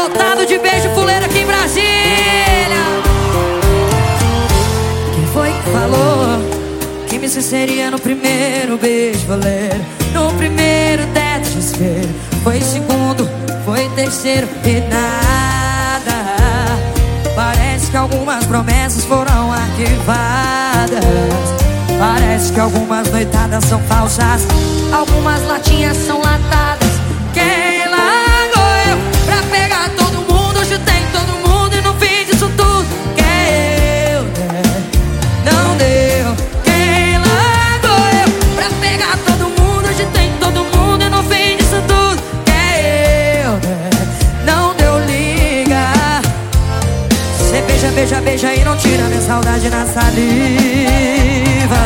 lotado de beijo fuleiro aqui em Brasília. Quem foi que falou que me esqueceria no primeiro beijo fuleiro? No primeiro teto de espelho. Foi segundo, foi terceiro e nada. Parece que algumas promessas foram arquivadas. Parece que algumas noitadas são falsas. Algumas latinhas são latadas. Quem largou eu pra pegar todo mundo? Hoje tem todo mundo e no fim disso tudo quem eu não deu. Quem largou eu pra pegar todo mundo? Hoje tem todo mundo e no fim disso tudo quem eu não deu liga. Cê beija, beija, beija e não tira minha saudade na saliva.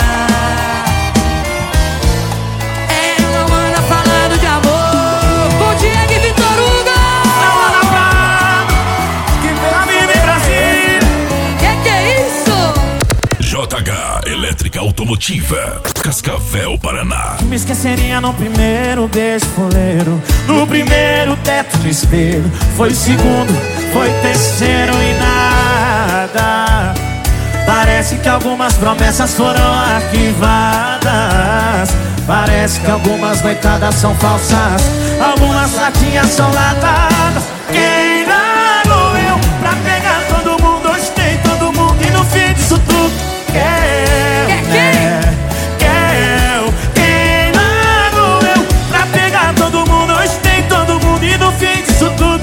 Ela manda falando de amor. Bom dia, que Vitor Hugo. Que vem Brasil. Que é isso? JH Elétrica Automotiva, Cascavel, Paraná. Me esqueceria no primeiro beijo fuleiro. No primeiro teto no espelho. Foi segundo, foi terceiro e nada. Parece que algumas promessas foram arquivadas. Parece que algumas noitadas são falsas. Algumas latinhas são latadas. Quem largou eu pra pegar todo mundo? Hoje tem todo mundo e no fim disso tudo quem largou eu pra pegar todo mundo? Hoje tem todo mundo e no fim disso tudo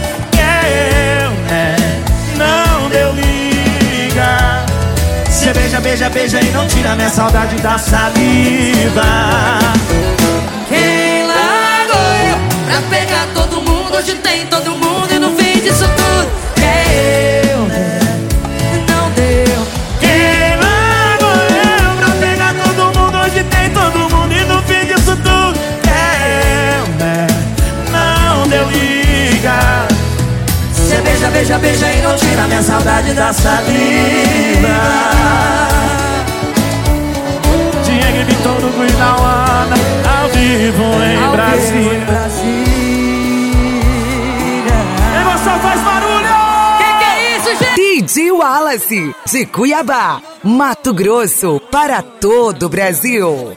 não deu liga. Cê beija, beija, beija e não tira minha saudade da saliva. Quem largou eu pra pegar todo mundo? Hoje tem todo mundo e no fim disso tudo eu não deu. Quem largou eu pra pegar todo mundo? Hoje tem todo mundo e no fim disso tudo não deu liga. Cê beija, beija, beija e não tira minha saudade da saliva. Diego e Vitor Hugo e Lauana, ao vivo em Brasília. Emoção faz barulho! Que é isso, gente? DJ Wallace, de Cuiabá, Mato Grosso, para todo o Brasil.